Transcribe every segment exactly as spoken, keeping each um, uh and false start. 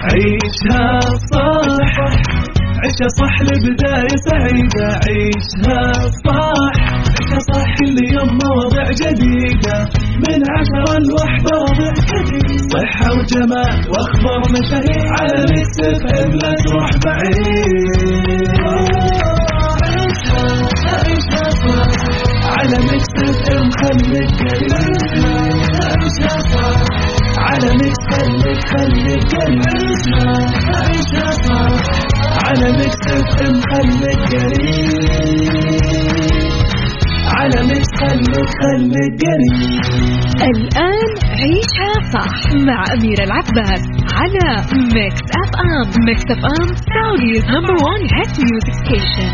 عيشها صح، عيشها صح لبداية سعيدة. عيشها صح، عيشها صح كل يوم مواضيع جديدة من عشرة لوحدة وضع جديد. صحة وجمال واخبار مشاهير على ميكس اف ام لا تروح بعيد. عيشها عيشها صح على ميكس اف ام خليك قريب. عيشها صح على ميكس خليك خليك قريب. عيشها صح على ميكس اف ام خليك قريب. على ميكس خليك خليك قريب. الآن عيشها صح مع أميرة العباس على ميكس اف ام. ميكس اف ام Saudi's number one hit music station.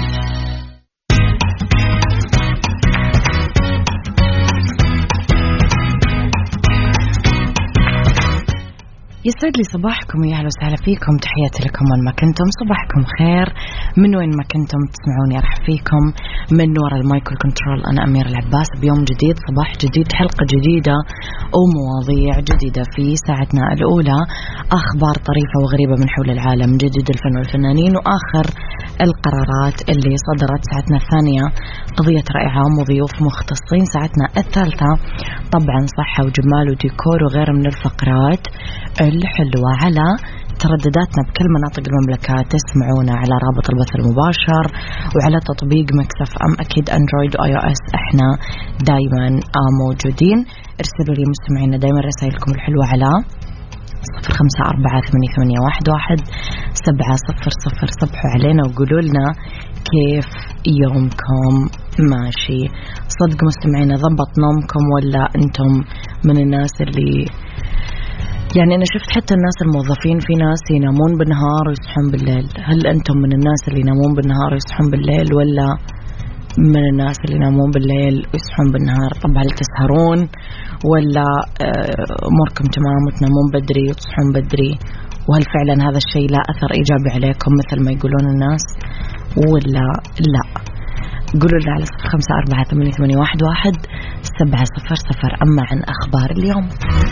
يسعد لي صباحكم ويا أهلا وسهلا فيكم. تحياتي لكم وين ما كنتم، صباحكم خير من وين ما كنتم تسمعوني. أرحب فيكم من وراء المايكرو كنترول، أنا أميرة العباس بيوم جديد، صباح جديد، حلقة جديدة ومواضيع جديدة. في ساعتنا الأولى أخبار طريفة وغريبة من حول العالم، جديد الفن والفنانين، وآخر القرارات اللي صدرت. ساعتنا الثانية قضية رأي عام وضيوف مختصين. ساعتنا الثالثة طبعا صحة وجمال وديكور وغير من الفقرات الحلوة. على تردداتنا بكل مناطق المملكة تسمعونا على رابط البث المباشر وعلى تطبيق ميكس اف ام، أكيد أندرويد وآي أو إس إحنا دايما موجودين. ارسلوا لي مستمعينا دايما رسائلكم الحلوة على صفر خمسة أربعة ثمانية ثمانية واحد واحد سبعة صفر صفر. صبحوا علينا وقولوا لنا كيف يومكم ماشي. صدق مستمعينا ضبط نومكم ولا أنتم من الناس اللي يعني أنا شفت حتى الناس الموظفين في ناس ينامون بالنهار ويصحون بالليل. هل أنتم من الناس اللي ينامون بالنهار ويصحون بالليل ولا من الناس اللي ينامون بالليل ويصحون بالنهار؟ طبعا هل تسهرون ولا أموركم تمام وتنامون بدري وتصحون بدري؟ وهل فعلا هذا الشيء لا أثر إيجابي عليكم مثل ما يقولون الناس ولا لا؟ قولوا لنا على صفر خمسة أربعة ثمانية ثمانية واحد واحد سبعة صفر صفر. أما عن أخبار اليوم،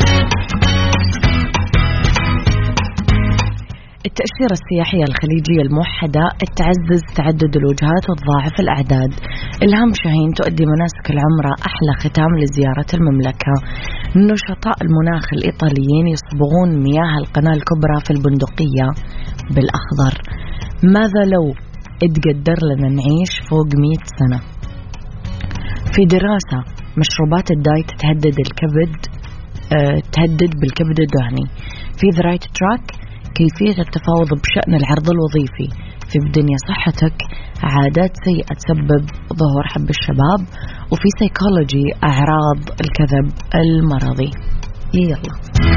التأشيرة السياحية الخليجية الموحدة تعزز تعدد الوجهات وتضاعف الأعداد. إلهام شاهين تؤدي مناسك العمرة أحلى ختام لزيارة المملكة. نشطاء المناخ الإيطاليين يصبغون مياه القناة الكبرى في البندقية بالأخضر. ماذا لو اتقدر لنا نعيش فوق مئة سنة؟ في دراسة مشروبات الدايت تهدد الكبد أه تهدد بالكبد الدهني. في ذا رايت تراك كيفية التفاوض بشأن العرض الوظيفي. في بدنيا صحتك عادات سيئة تسبب ظهور حب الشباب. وفي سيكولوجي أعراض الكذب المرضي. يلا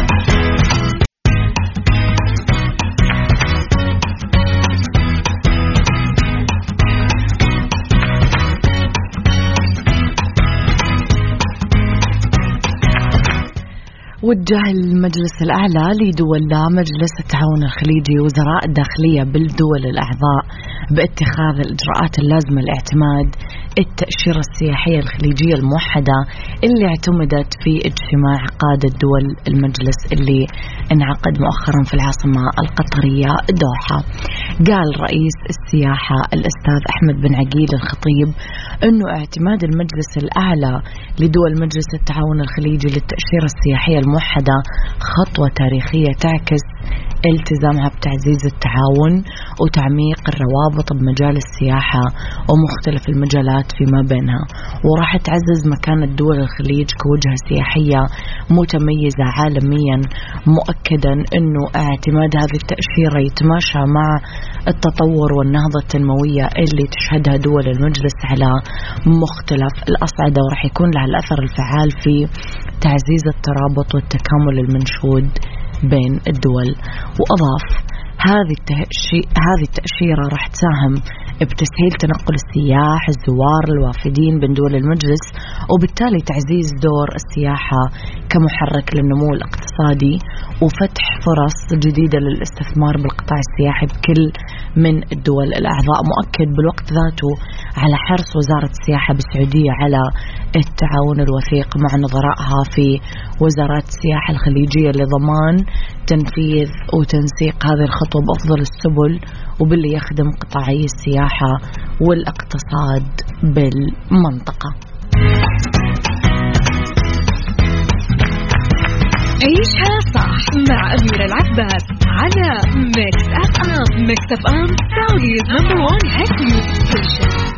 وجه المجلس الأعلى لدول مجلس التعاون الخليجي وزراء الداخلية بالدول الأعضاء باتخاذ الإجراءات اللازمة لاعتماد التأشيرة السياحية الخليجية الموحدة اللي اعتمدت في اجتماع قادة دول المجلس اللي انعقد مؤخرا في العاصمة القطرية دوحة. قال رئيس السياحة الأستاذ أحمد بن عقيل الخطيب أنه اعتماد المجلس الأعلى لدول مجلس التعاون الخليجي للتأشيرة السياحية الموحدة خطوة تاريخية تعكس التزامها بتعزيز التعاون وتعميق الروابط بمجال السياحة ومختلف المجالات فيما بينها، وراح تعزز مكان الدول الخليج كوجهة سياحية متميزة عالميا، مؤكدا أنه اعتماد هذه التأشيرة يتماشى مع التطور والنهضة التنموية اللي تشهدها دول المجلس على مختلف الأصعدة، وراح يكون لها الأثر الفعال في تعزيز الترابط والتكامل المنشود بين الدول. وأضاف هذه هذه التأشيرة راح تساهم بتسهيل تنقل السياح الزوار الوافدين بين دول المجلس، وبالتالي تعزيز دور السياحة كمحرك للنمو الاقتصادي وفتح فرص جديدة للاستثمار بالقطاع السياحي بكل من الدول الأعضاء. مؤكد بالوقت ذاته على حرص وزارة السياحة بالسعودية على التعاون الوثيق مع نظرائها في وزارات السياحة الخليجية لضمان تنفيذ وتنسيق هذه الخطوة بأفضل السبل وباللي يخدم قطاعي السياحة والاقتصاد بالمنطقة. عيشها صح مع أميرة العباس على ميكس أف أم. ميكس أف أم سعوديز نمبر وان هيت ميوزك ستيشن.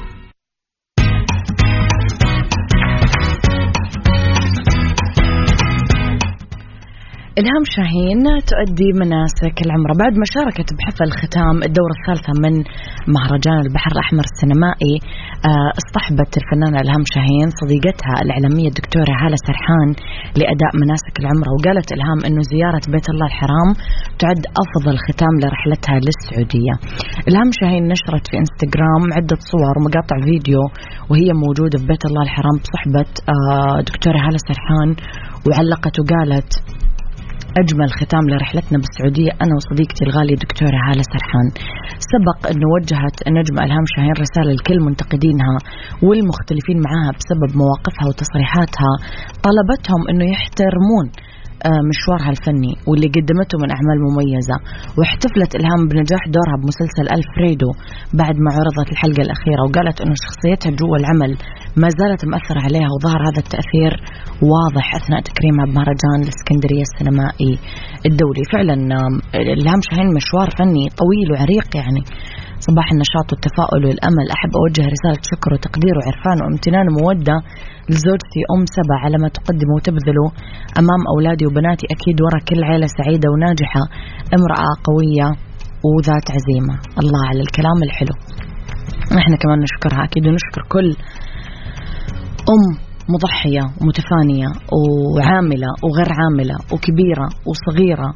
إلهام شاهين تؤدي مناسك العمرة بعد ما شاركت بحفل ختام الدورة الثالثة من مهرجان البحر الأحمر السينمائي. اصطحبت الفنانة إلهام شاهين صديقتها الإعلامية الدكتورة هالة سرحان لأداء مناسك العمرة. وقالت إلهام إنه زيارة بيت الله الحرام تعد أفضل ختام لرحلتها للسعودية. إلهام شاهين نشرت في إنستغرام عدة صور ومقاطع فيديو وهي موجودة في بيت الله الحرام بصحبة دكتورة هالة سرحان، وعلقت وقالت: أجمل ختام لرحلتنا بالسعودية أنا وصديقتي الغالية دكتورة هالة سرحان. سبق أنه وجهت النجمة إلهام شاهين رسالة لكل منتقدينها والمختلفين معها بسبب مواقفها وتصريحاتها، طلبتهم أنه يحترمون مشوارها الفني واللي قدمته من أعمال مميزة. واحتفلت إلهام بنجاح دورها بمسلسل ألفريدو بعد ما عرضت الحلقة الأخيرة، وقالت أنه شخصيتها جوا العمل ما زالت مأثرة عليها وظهر هذا التأثير واضح أثناء تكريمها بمهرجان الإسكندرية السينمائي الدولي. فعلا إلهام شاهين مشوار فني طويل وعريق، يعني صباح النشاط والتفاؤل والأمل. أحب أوجه رسالة شكر وتقدير وعرفان وامتنان ومودة لزوجتي أم سبا على ما تقدم وتبذله أمام أولادي وبناتي. أكيد ورا كل عائلة سعيدة وناجحة امرأة قوية وذات عزيمة. الله على الكلام الحلو. نحن كمان نشكرها أكيد، ونشكر كل أم مضحية ومتفانية وعاملة وغير عاملة وكبيرة وصغيرة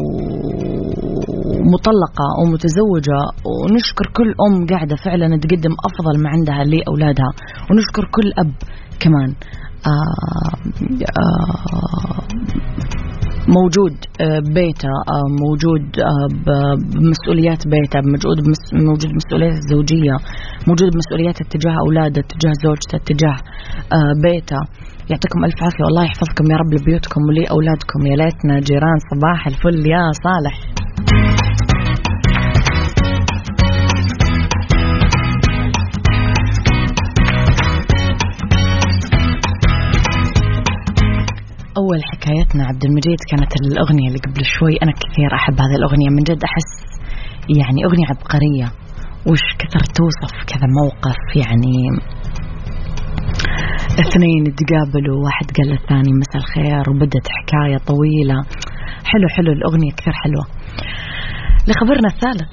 ومطلقة ومتزوجة. ونشكر كل أم قاعدة فعلا تقدم أفضل ما عندها لأولادها، ونشكر كل أب كمان آآ آآ موجود ببيته، موجود بمسؤوليات بيته، موجود موجود بمسؤوليات الزوجية، موجود بمسؤوليات اتجاه أولاده، اتجاه زوجته، اتجاه بيته. يعطيكم ألف عافية والله يحفظكم يا رب لبيوتكم ولأولادكم. يا ليتنا جيران. صباح الفل يا صالح. أول حكايتنا عبد المجيد كانت الأغنية اللي قبل شوي. أنا كثير أحب هذه الأغنية من جد، أحس يعني أغنية عبقرية. وش كثر توصف كذا موقف، يعني اثنين تقابلوا واحد قال للثاني مساء الخير وبدت حكاية طويلة. حلو حلو الأغنية كثير حلوة. لخبرنا الثالث،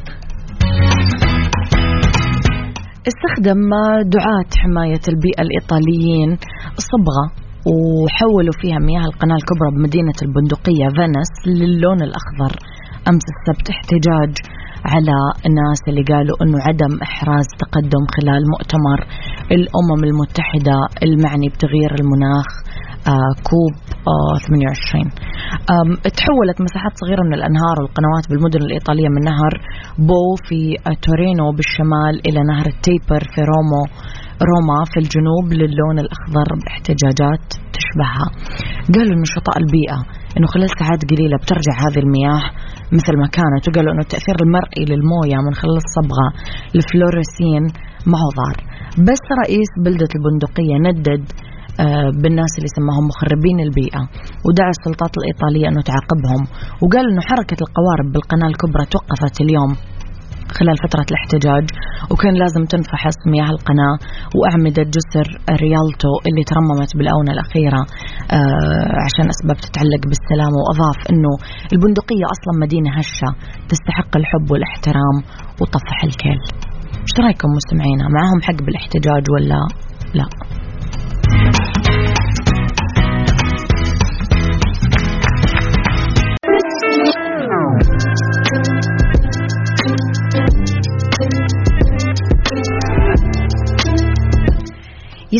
استخدم دعاة حماية البيئة الإيطاليين صبغة وحولوا فيها مياه القناة الكبرى بمدينة البندقية فينيس للون الأخضر أمس السبت، احتجاج على الناس اللي قالوا أنه عدم إحراز تقدم خلال مؤتمر الأمم المتحدة المعني بتغيير المناخ كوب ثمانية وعشرين. تحولت مساحات صغيرة من الأنهار والقنوات بالمدن الإيطالية من نهر بو في تورينو بالشمال إلى نهر التيبر في رومو روما في الجنوب للون الأخضر باحتجاجات تشبهها. قالوا نشطاء البيئة إنه خلال ساعات قليلة بترجع هذه المياه مثل ما كانت، وقالوا إنه التأثير المرئي للموية من خلال الصبغة الفلوريسين ما هو ضار. بس رئيس بلدة البندقية ندد بالناس اللي سماهم مخربين البيئة ودعا السلطات الإيطالية أنه تعاقبهم، وقال أنه حركة القوارب بالقناة الكبرى توقفت اليوم خلال فترة الاحتجاج، وكان لازم تنفحص مياه القناة وأعمدة جسر ريالتو اللي ترممت بالآونة الأخيرة عشان أسباب تتعلق بالسلامة. وأضاف أنه البندقية أصلا مدينة هشة تستحق الحب والاحترام وطفح الكيل. ايش رأيكم مستمعينا؟ معهم حق بالاحتجاج ولا لا؟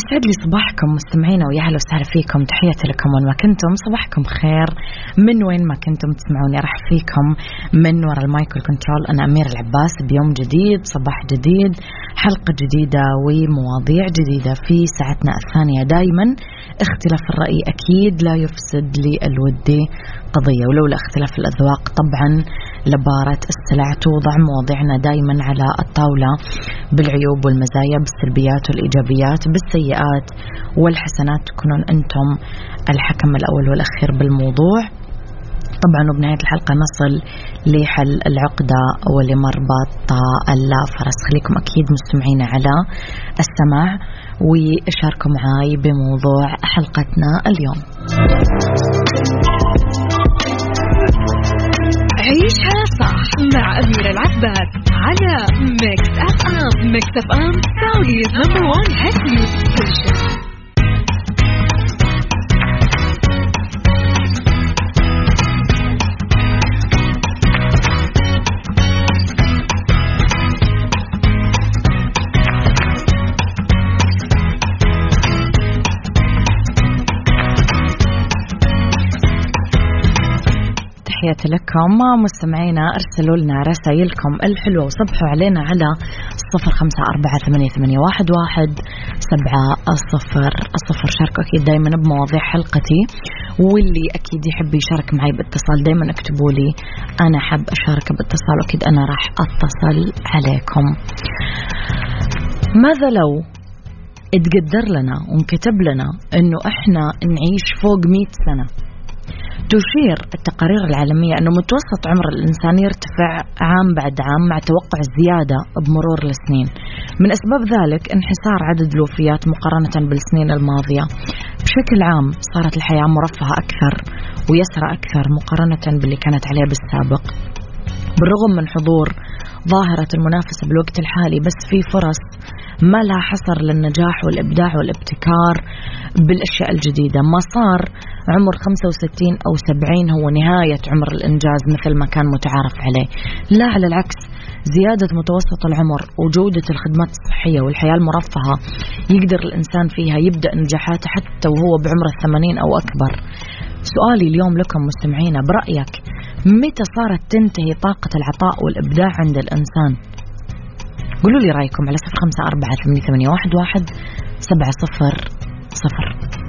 يسعد لي صباحكم مستمعينا ويا أهلا وسهلا فيكم. تحياتي لكم وين ما كنتم، صباحكم خير من وين ما كنتم تسمعوني. راح فيكم من وراء المايكل كنترول أنا أمير العباس بيوم جديد، صباح جديد، حلقة جديدة ومواضيع جديدة في ساعتنا الثانية. دايما اختلاف الرأي أكيد لا يفسد لي الودي قضية، ولولا اختلاف الأذواق طبعا لبارة السلع. توضع مواضيعنا دايما على الطاولة بالعيوب والمزايا، بالسلبيات والإيجابيات، بالسيئات والحسنات، تكونون أنتم الحكم الأول والأخير بالموضوع طبعا. وبنهاية الحلقة نصل لحل العقدة ولمربط الفرس. خليكم أكيد مستمعين على السماع وشاركوا معاي بموضوع حلقتنا اليوم. عيشها صح مع أميرة العباس على ميكس أف أم. ميكس أف أم سعوديز نمبر وان هيت ميوزك ستيشن. تحياتي لكم مستمعينا، ارسلوا لنا رسائلكم الحلوة وصبحوا علينا على صفر خمسة أربعة ثمانية ثمانية واحد واحد سبعة صفر صفر. شاركوا أكيد دايما بمواضيع حلقتي، واللي أكيد يحب يشارك معي باتصال دايما اكتبوا لي أنا حب أشارك باتصال، وأكيد أنا راح أتصل عليكم. ماذا لو اتقدر لنا وانكتب لنا أنه إحنا نعيش فوق مئة سنة؟ تشير التقارير العالمية أنه متوسط عمر الإنسان يرتفع عام بعد عام مع توقع الزيادة بمرور السنين. من أسباب ذلك انحسار عدد الوفيات مقارنة بالسنين الماضية. بشكل عام صارت الحياة مرفهة أكثر ويسرى أكثر مقارنة باللي كانت عليه بالسابق. بالرغم من حضور ظاهرة المنافسة بالوقت الحالي، بس في فرص ما لها حصر للنجاح والإبداع والابتكار بالأشياء الجديدة. ما صار عمر خمسة وستين أو سبعين هو نهاية عمر الإنجاز مثل ما كان متعارف عليه، لا على العكس، زيادة متوسط العمر وجودة الخدمات الصحية والحياة المرفهة يقدر الإنسان فيها يبدأ نجاحاته حتى وهو بعمر الثمانين أو أكبر. سؤالي اليوم لكم مستمعينا، برأيك متى صارت تنتهي طاقة العطاء والإبداع عند الإنسان؟ قولوا لي رأيكم على صفر خمسة أربعة ثمانية ثمانية واحد واحد سبعة صفر صفر.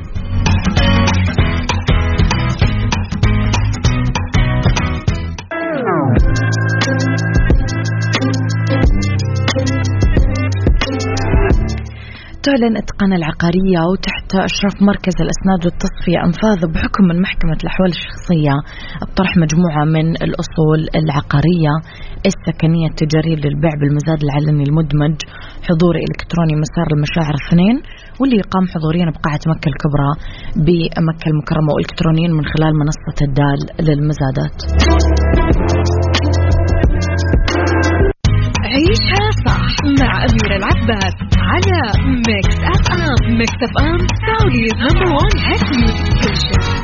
تعلن إتقان العقارية وتحت إشراف مركز الإسناد والتصفية أنفاذ بحكم من محكمة الأحوال الشخصية بطرح مجموعة من الأصول العقارية السكنية التجارية للبيع بالمزاد العلني المدمج حضوري إلكتروني مسار المشاعر اثنين، واللي يقام حضوريا بقاعة مكة الكبرى بمكة المكرمة وإلكترونيا من خلال منصة الدال للمزادات. عيشها صح مع أميرة العباس على ميكس أف أم. ميكس أف أم سعوديز نمبر وان هيت ميوزك ستيشن.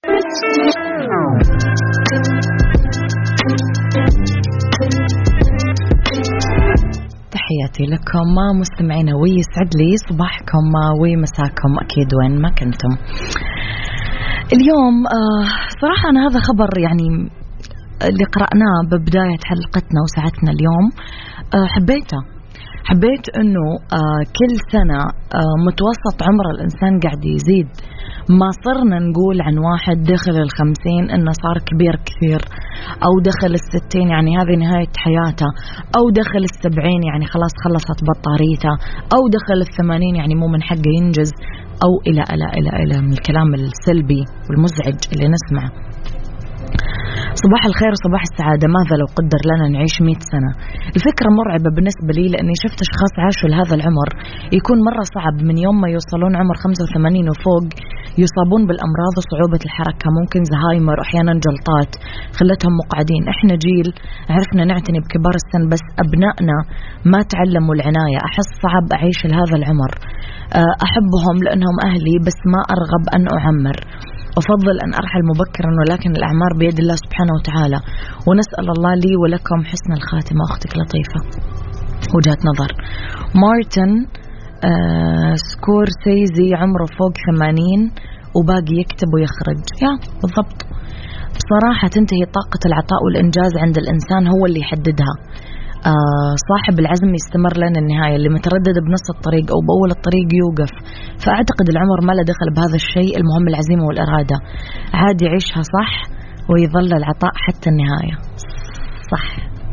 تحياتي لكم مستمعينا ويسعد لي صباحكم ومساكم أكيد وين ما كنتم. اليوم آه صراحة أنا هذا خبر يعني اللي قرأناه ببداية حلقتنا وساعتنا اليوم آه حبيته حبيت أنه آه كل سنة آه متوسط عمر الإنسان قاعد يزيد. ما صرنا نقول عن واحد دخل الخمسين إنه صار كبير كثير، أو دخل الستين يعني هذه نهاية حياته، أو دخل السبعين يعني خلاص خلصت بطاريته، أو دخل الثمانين يعني مو من حقه ينجز، أو إلى إلى إلى إلى من الكلام السلبي والمزعج اللي نسمعه. صباح الخير وصباح السعادة. ماذا لو قدر لنا نعيش مئة سنة؟ الفكرة مرعبة بالنسبة لي، لأني شفت أشخاص عاشوا لهذا العمر يكون مرة صعب. من يوم ما يوصلون عمر خمسة وثمانين وفوق يصابون بالأمراض وصعوبة الحركة، ممكن زهايمر، أحيانا جلطات خلتهم مقعدين. إحنا جيل عرفنا نعتني بكبار السن، بس أبنائنا ما تعلموا العناية. أحس صعب أعيش لهذا العمر. أحبهم لأنهم أهلي، بس ما أرغب أن أعمر. أفضل أن أرحل مبكرا، ولكن الأعمار بيد الله سبحانه وتعالى، ونسأل الله لي ولكم حسن الخاتمة. أختك لطيفة، وجهة نظر. مارتن آه سكورسيزي عمره فوق ثمانين وباقي يكتب ويخرج. يا بالضبط. بصراحة تنتهي طاقة العطاء والإنجاز عند الإنسان، هو اللي يحددها. آه صاحب العزم يستمر لين النهاية، اللي متردد بنص الطريق أو بأول الطريق يوقف. فأعتقد العمر ما له دخل بهذا الشيء، المهم العزيمة والإرادة. عادي يعيشها صح ويظل العطاء حتى النهاية. صح.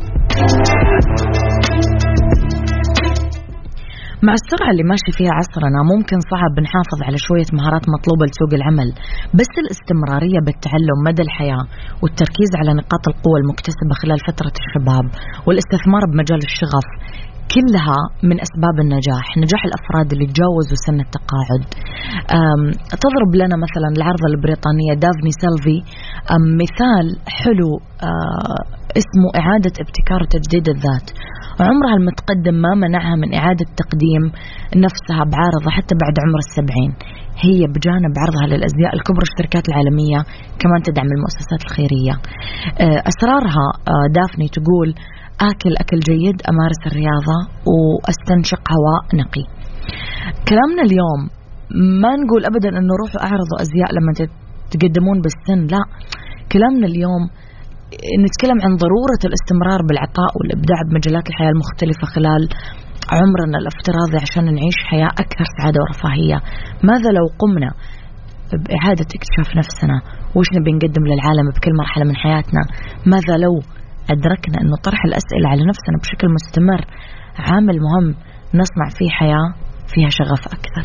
مع السرعة اللي ماشي فيها عصرنا ممكن صعب نحافظ على شوية مهارات مطلوبة لسوق العمل، بس الاستمرارية بالتعلم مدى الحياة والتركيز على نقاط القوة المكتسبة خلال فترة الشباب والاستثمار بمجال الشغف كلها من أسباب النجاح. نجاح الأفراد اللي تجاوزوا سن التقاعد. تضرب لنا مثلا العرضة البريطانية دافني سيلفي مثال حلو اسمه إعادة ابتكار وتجديد الذات. عمرها المتقدم ما منعها من إعادة تقديم نفسها بعارضة حتى بعد عمر السبعين. هي بجانب عرضها للأزياء الكبرى الشركات العالمية كمان تدعم المؤسسات الخيرية. أسرارها دافني تقول آكل أكل جيد، أمارس الرياضة، وأستنشق هواء نقي. كلامنا اليوم ما نقول أبدا أنه روحوا أعرضوا أزياء لما تقدمون بالسن، لا. كلامنا اليوم نتكلم عن ضرورة الاستمرار بالعطاء والإبداع بمجالات الحياة المختلفة خلال عمرنا الافتراضي عشان نعيش حياة أكثر سعادة ورفاهية. ماذا لو قمنا بإعادة اكتشاف نفسنا وش نبي نقدم للعالم بكل مرحلة من حياتنا؟ ماذا لو أدركنا أنه طرح الأسئلة على نفسنا بشكل مستمر عامل مهم نصنع فيه حياة فيها شغف أكثر.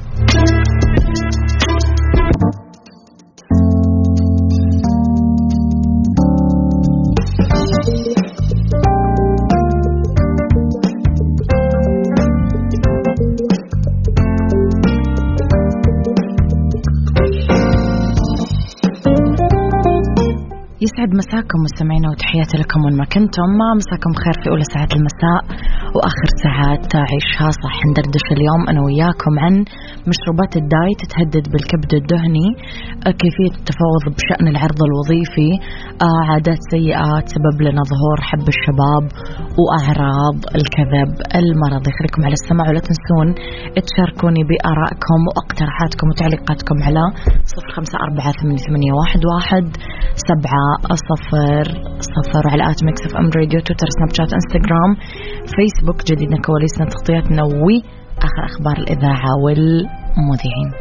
يسعد مساكم مستمعينا وتحياتي لكم وين ما كنتم. ما مساكم خير في أولى ساعات المساء وآخر ساعات عيشها صح. ندردش اليوم أنا وياكم عن مشروبات الدايت تهدد بالكبد الدهني، كيفية التفاوض بشأن العرض الوظيفي، عادات سيئة تسبب لنا ظهور حب الشباب، وأعراض الكذب المرضي. خليكم على السماع ولا تنسون تشاركوني بآرائكم واقتراحاتكم وتعليقاتكم على صفر خمسة أربعة ثمانية ثمانية واحد واحد سبعة صفر صفر على آت ميكس اف ام راديو، تويتر، سناب شات، انستغرام، فيسبوك. جديدنا، كواليسنا، تغطياتنا وآخر أخبار الإذاعة والمذيعين.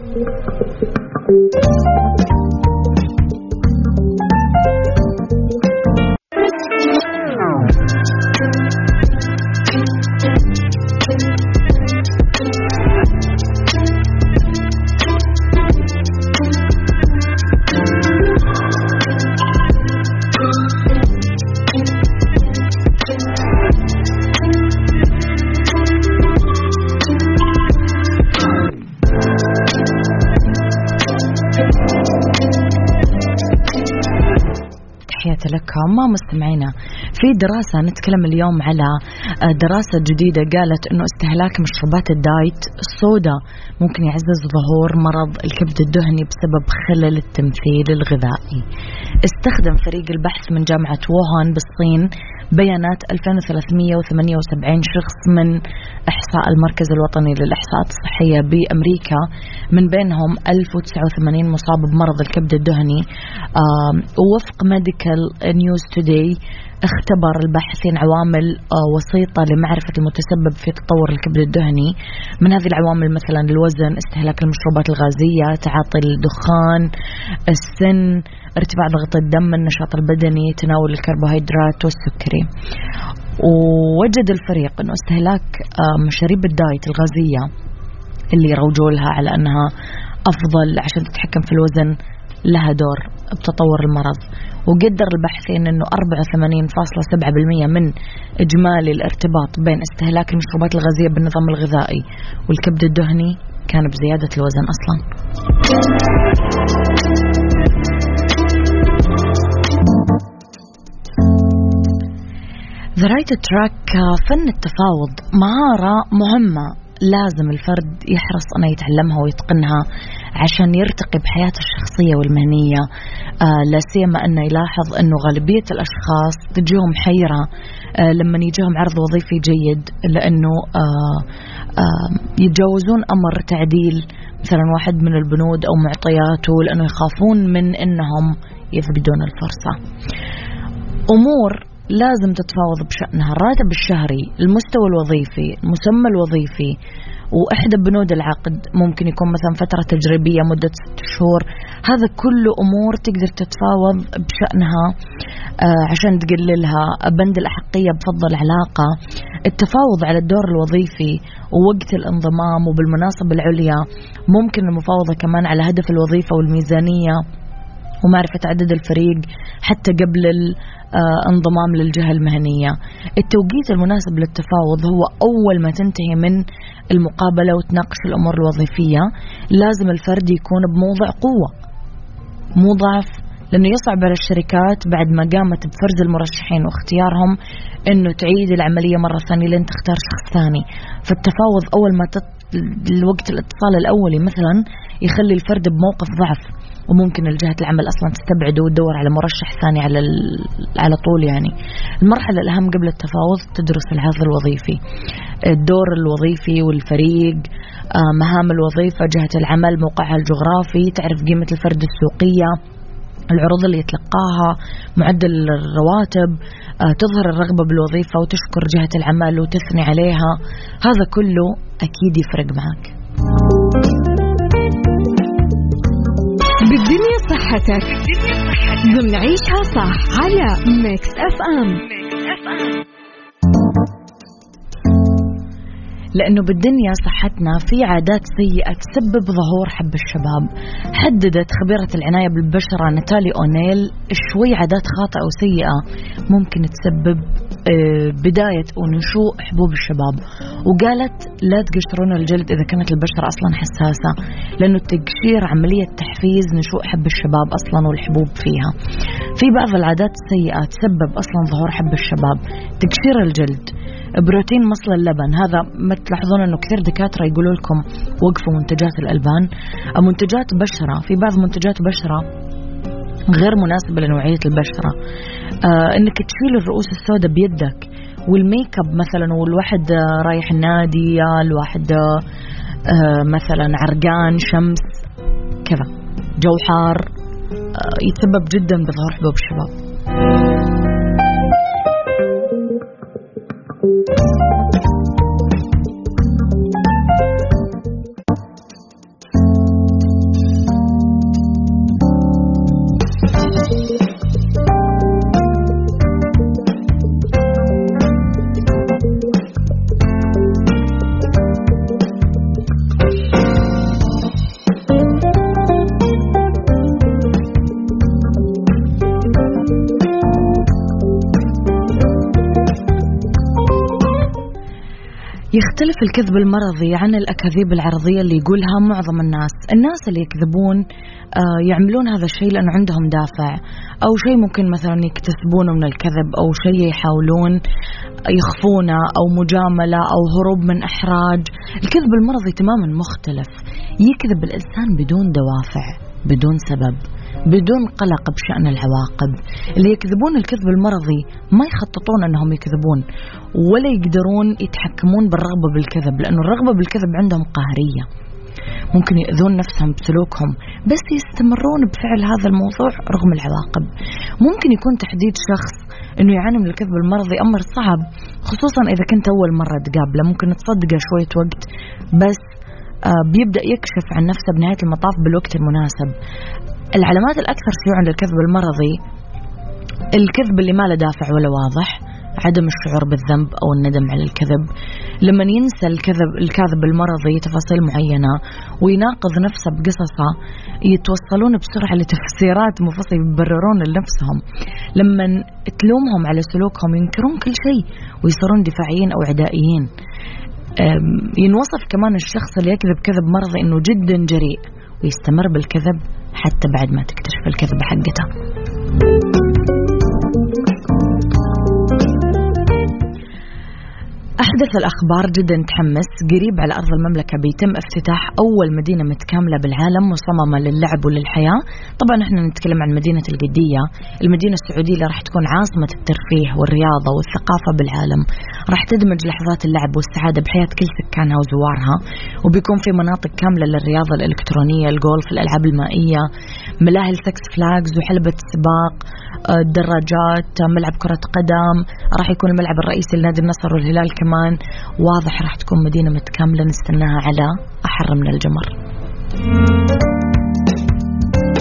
لكم ما مستمعينا. في دراسة نتكلم اليوم على دراسة جديدة قالت أنه استهلاك مشروبات الدايت الصودا ممكن يعزز ظهور مرض الكبد الدهني بسبب خلل التمثيل الغذائي. استخدم فريق البحث من جامعة ووهان بالصين بيانات ألفين وثلاثمئة وثمانية وسبعين شخص من إحصاء المركز الوطني للإحصاءات الصحية بأمريكا، من بينهم ألف وتسعة وثمانين مصاب بمرض الكبد الدهني. ووفق ميديكال نيوز توداي اختبر الباحثين عوامل وسيطة لمعرفة المتسبب في تطور الكبد الدهني. من هذه العوامل مثلا الوزن، استهلاك المشروبات الغازية، تعاطي الدخان، السن، ارتفاع ضغط الدم، النشاط البدني، تناول الكربوهيدرات والسكري. ووجد الفريق أنه استهلاك مشاريب الدايت الغازية اللي روجوا لها على أنها أفضل عشان تتحكم في الوزن لها دور بتطور المرض. وقدر الباحثين أنه أربعة وثمانين فاصلة سبعة بالمئة من إجمالي الارتباط بين استهلاك المشروبات الغازية بالنظام الغذائي والكبد الدهني كان بزيادة الوزن أصلا. The right track، فن التفاوض مهارة مهمة لازم الفرد يحرص أنه يتعلمها ويتقنها عشان يرتقي بحياته الشخصية والمهنية. آه لا سيما أنه يلاحظ أنه غالبية الأشخاص تجيهم حيرة آه لما يجيهم عرض وظيفي جيد، لأنه آه آه يتجاوزون أمر تعديل مثلا واحد من البنود أو معطياته، لأنه يخافون من أنهم يفقدون الفرصة. أمور لازم تتفاوض بشأنها: الراتب الشهري، المستوى الوظيفي، المسمى الوظيفي، وإحدى بنود العقد ممكن يكون مثلا فترة تجريبية مدة ست شهور. هذا كله أمور تقدر تتفاوض بشأنها آه عشان تقللها. بند الأحقية بفضل العلاقة، التفاوض على الدور الوظيفي ووقت الانضمام، وبالمناصب العليا ممكن المفاوضة كمان على هدف الوظيفة والميزانية ومعرفة عدد الفريق حتى قبل الانضمام للجهة المهنية. التوقيت المناسب للتفاوض هو أول ما تنتهي من المقابلة وتناقش الأمور الوظيفية. لازم الفرد يكون بموضع قوة مو ضعف، لأنه يصعب على الشركات بعد ما قامت بفرز المرشحين واختيارهم أنه تعيد العملية مرة ثانية لين تختار شخص ثاني. فالتفاوض أول ما تت... الوقت الاتصال الأولي مثلا يخلي الفرد بموقف ضعف، وممكن الجهة العمل أصلا تستبعده وتدور على مرشح ثاني على على طول. يعني المرحلة الأهم قبل التفاوض تدرس العرض الوظيفي، الدور الوظيفي والفريق، مهام الوظيفة، جهة العمل، موقعها الجغرافي، تعرف قيمة الفرد السوقية، العروض اللي يتلقاها، معدل الرواتب، تظهر الرغبة بالوظيفة وتشكر جهة العمل وتثني عليها. هذا كله أكيد يفرق معك. بالدنيا صحتك ضمن عيشها صح على ميكس اف ام. لأنه بالدنيا صحتنا في عادات سيئة تسبب ظهور حب الشباب. حددت خبيرة العناية بالبشرة ناتالي أونيل شوي عادات خاطئة وسيئة ممكن تسبب بداية ونشوء حبوب الشباب، وقالت لا تقشرون الجلد إذا كانت البشرة أصلا حساسة، لأنه التقشير عملية تحفيز نشوء حب الشباب أصلا والحبوب فيها. في بعض العادات السيئة تسبب أصلا ظهور حب الشباب: تقشير الجلد، بروتين مصل اللبن. هذا ما تلاحظون أنه كثير دكاترة يقولوا لكم وقفوا منتجات الألبان. منتجات بشرة، في بعض منتجات بشرة غير مناسبة لنوعية البشرة. آه إنك تشيل الرؤوس السوداء بيدك، والميك اب مثلا، والواحد آه رايح النادي، الواحد آه مثلا عرقان شمس كذا جو حار، آه يتسبب جدا بظهور حبوب الشباب. يختلف الكذب المرضي عن الأكاذيب العرضية اللي يقولها معظم الناس. الناس اللي يكذبون يعملون هذا الشيء لأنه عندهم دافع أو شيء ممكن مثلا يكتسبونه من الكذب، أو شيء يحاولون يخفونه، أو مجاملة، أو هروب من إحراج. الكذب المرضي تماما مختلف، يكذب الإنسان بدون دوافع، بدون سبب، بدون قلق بشأن العواقب. اللي يكذبون الكذب المرضي ما يخططون أنهم يكذبون، ولا يقدرون يتحكمون بالرغبة بالكذب، لأنه الرغبة بالكذب عندهم قهرية، ممكن يؤذون نفسهم بسلوكهم بس يستمرون بفعل هذا الموضوع رغم العواقب. ممكن يكون تحديد شخص أنه يعاني من الكذب المرضي أمر صعب، خصوصا إذا كنت أول مرة تقابله، ممكن تصدقه شوية وقت بس بيبدأ يكشف عن نفسه بنهاية المطاف بالوقت المناسب. العلامات الأكثر شيوعا للكذب المرضي: الكذب اللي ما له دافع ولا واضح، عدم الشعور بالذنب أو الندم على الكذب، لما ينسى الكذب الكاذب المرضي تفاصيل معينة ويناقض نفسه بقصصه، يتوصلون بسرعة لتفسيرات مفصلة يبررون لنفسهم، لما تلومهم على سلوكهم ينكرون كل شيء ويصيرون دفاعيين أو عدائيين. ينوصف كمان الشخص اللي يكذب كذب مرضي إنه جدا جريء ويستمر بالكذب حتى بعد ما تكتشف الكذبة حقته. أحد أحدث الأخبار جدا تحمس. قريب على أرض المملكة بيتم افتتاح أول مدينة متكاملة بالعالم مصممة للعب وللحياة. طبعا احنا نتكلم عن مدينة القدية، المدينة السعودية اللي راح تكون عاصمة الترفيه والرياضة والثقافة بالعالم. راح تدمج لحظات اللعب والسعادة بحياة كل سكانها وزوارها، وبيكون في مناطق كاملة للرياضة الإلكترونية، الجولف، الألعاب المائية، ملاهي السكس فلاجز وحلبة سباق، الدراجات، ملعب كرة قدم، راح يكون الملعب الرئيسي لنادي النصر والهلال كمان. واضح راح تكون مدينة متكاملة نستناها على أحر من الجمر.